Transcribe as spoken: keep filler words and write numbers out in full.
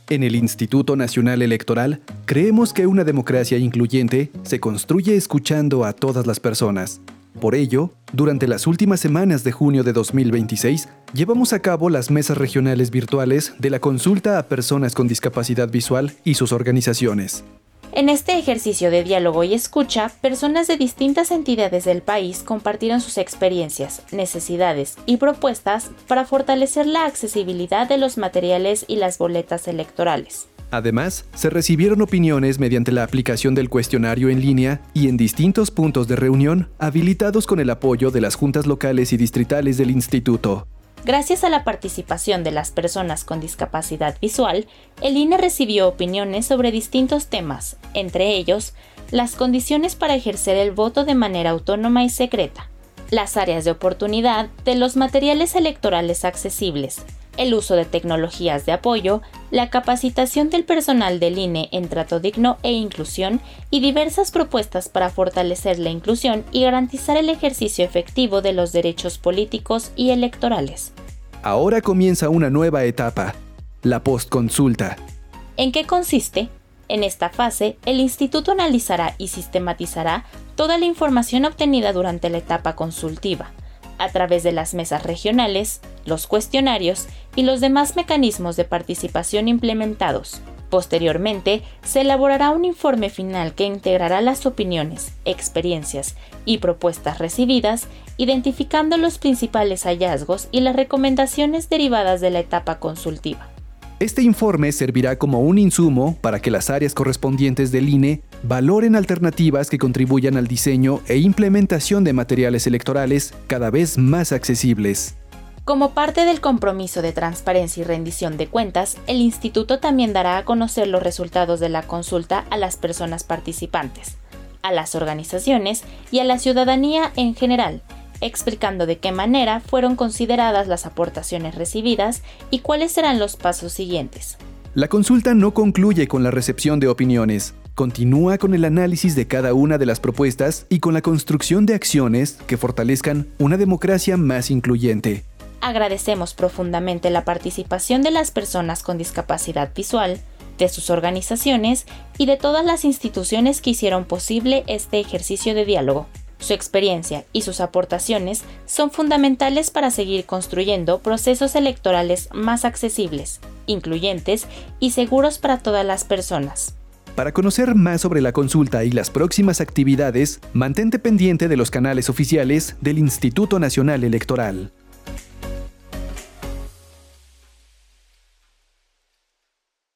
En el Instituto Nacional Electoral, creemos que una democracia incluyente se construye escuchando a todas las personas. Por ello, durante las últimas semanas de junio de dos mil veintiséis, llevamos a cabo las mesas regionales virtuales de la consulta a personas con discapacidad visual y sus organizaciones. En este ejercicio de diálogo y escucha, personas de distintas entidades del país compartieron sus experiencias, necesidades y propuestas para fortalecer la accesibilidad de los materiales y las boletas electorales. Además, se recibieron opiniones mediante la aplicación del cuestionario en línea y en distintos puntos de reunión habilitados con el apoyo de las juntas locales y distritales del instituto. Gracias a la participación de las personas con discapacidad visual, el I N E recibió opiniones sobre distintos temas, entre ellos, las condiciones para ejercer el voto de manera autónoma y secreta, las áreas de oportunidad de los materiales electorales accesibles, el uso de tecnologías de apoyo, la capacitación del personal del I N E en trato digno e inclusión y diversas propuestas para fortalecer la inclusión y garantizar el ejercicio efectivo de los derechos políticos y electorales. Ahora comienza una nueva etapa, la postconsulta. ¿En qué consiste? En esta fase, el instituto analizará y sistematizará toda la información obtenida durante la etapa consultiva, a través de las mesas regionales, los cuestionarios y los demás mecanismos de participación implementados. Posteriormente, se elaborará un informe final que integrará las opiniones, experiencias y propuestas recibidas, identificando los principales hallazgos y las recomendaciones derivadas de la etapa consultiva. Este informe servirá como un insumo para que las áreas correspondientes del I N E valoren alternativas que contribuyan al diseño e implementación de materiales electorales cada vez más accesibles. Como parte del compromiso de transparencia y rendición de cuentas, el instituto también dará a conocer los resultados de la consulta a las personas participantes, a las organizaciones y a la ciudadanía en general, explicando de qué manera fueron consideradas las aportaciones recibidas y cuáles serán los pasos siguientes. La consulta no concluye con la recepción de opiniones, continúa con el análisis de cada una de las propuestas y con la construcción de acciones que fortalezcan una democracia más incluyente. Agradecemos profundamente la participación de las personas con discapacidad visual, de sus organizaciones y de todas las instituciones que hicieron posible este ejercicio de diálogo. Su experiencia y sus aportaciones son fundamentales para seguir construyendo procesos electorales más accesibles, incluyentes y seguros para todas las personas. Para conocer más sobre la consulta y las próximas actividades, mantente pendiente de los canales oficiales del Instituto Nacional Electoral.